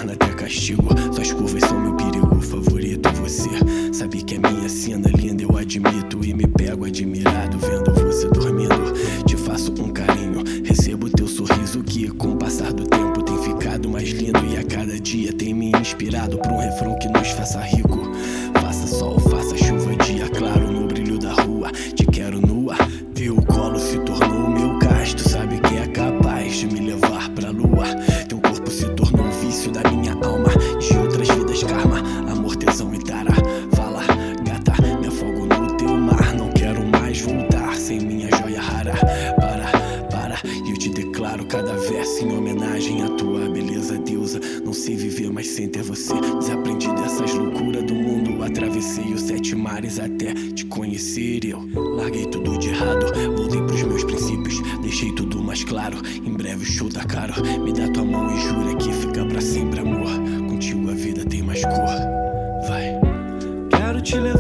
inferno até castigo. Suas curvas são meu perigo favorito. Você sabe que é minha cena linda, eu admito. E me pego admirado vendo você dormindo. Te faço um carinho, recebo teu sorriso, que com o passar do tempo tem ficado mais lindo. E a cada dia tem me inspirado pra um refrão que nos faça rico. Faça sol, faça chuva, dia claro no brilho da rua. Te quero nua, teu colo se tornou meu casto. Sabe que é capaz de me levar pra lua. Teu corpo se tornou um vício da minha alma, de outras vidas karma, amor, tesão e tara. Fala, gata, me afogo no teu mar. Não quero mais voltar sem minha joia rara. Para, e eu te declaro cada verso em homenagem à tua beleza, deusa. Não sei viver mais sem ter você. Desaprendi dessas loucuras do mundo. Atravessei os 7 mares até te conhecer. Eu larguei tudo de errado, voltei pros meus princípios, deixei tudo mais claro. Em breve o show tá caro. Me dá tua mão e jura que fica pra sempre, amor. Contigo a vida tem mais cor. Vai. Quero te levar